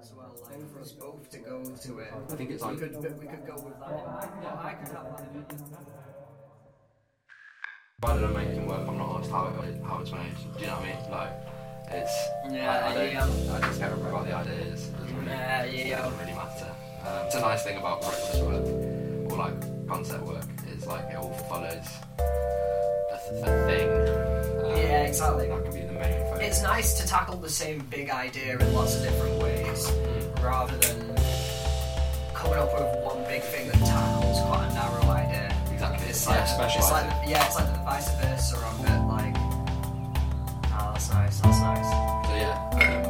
as well, like for us both to go to it. I think it's like we could go with that. I could have that. provided I'm making work, I'm not asked how it's made. Do you know what I mean? Like, it's I just care about the ideas. It doesn't really matter. It's a nice thing about practice work or like concept work is like it all follows a thing. Yeah, exactly. That can be the main focus. It's nice to tackle the same big idea in lots of different ways, rather than coming up with one big thing that tackles quite a narrow idea. Exactly. It's like it's like the vice versa of it. Like, oh, that's nice. That's nice. So yeah.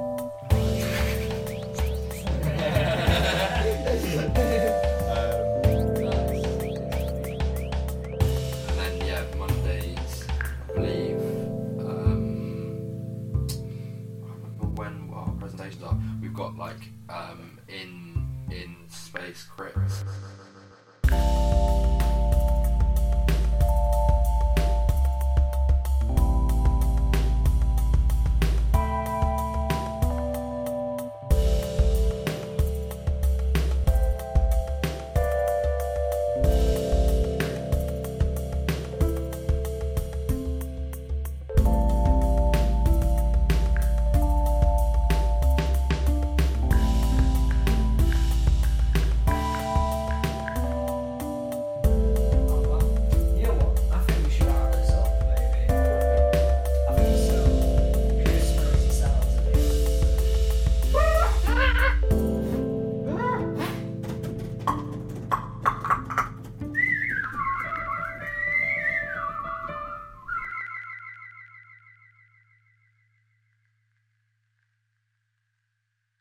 And then yeah, Mondays, I believe. I can't remember when what our presentations are. We've got like in space crits.